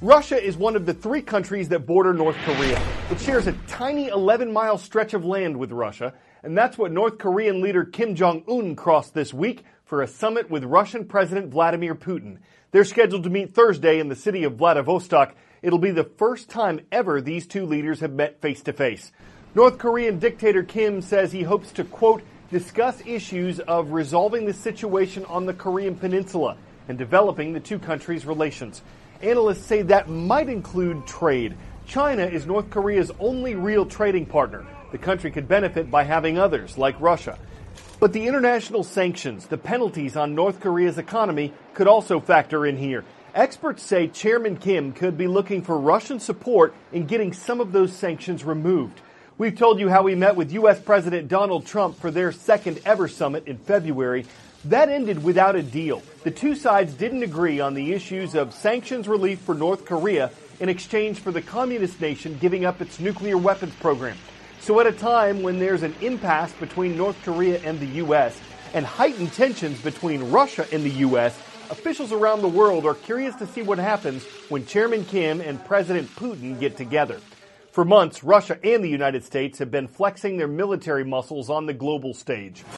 Russia is one of the three countries that border North Korea. It shares a tiny 11-mile stretch of land with Russia, and that's what North Korean leader Kim Jong-un crossed this week for a summit with Russian President Vladimir Putin. They're scheduled to meet Thursday in the city of Vladivostok. It'll be the first time ever these two leaders have met face-to-face. North Korean dictator Kim says he hopes to, quote, discuss issues of resolving the situation on the Korean peninsula and developing the two countries' relations. Analysts say that might include trade. China is North Korea's only real trading partner. The country could benefit by having others, like Russia. But the international sanctions, the penalties on North Korea's economy, could also factor in here. Experts say Chairman Kim could be looking for Russian support in getting some of those sanctions removed. We've told you how we met with U.S. President Donald Trump for their second ever summit in February. That ended without a deal. The two sides didn't agree on the issues of sanctions relief for North Korea in exchange for the communist nation giving up its nuclear weapons program. So at a time when there's an impasse between North Korea and the U.S. and heightened tensions between Russia and the U.S., officials around the world are curious to see what happens when Chairman Kim and President Putin get together. For months, Russia and the United States have been flexing their military muscles on the global stage.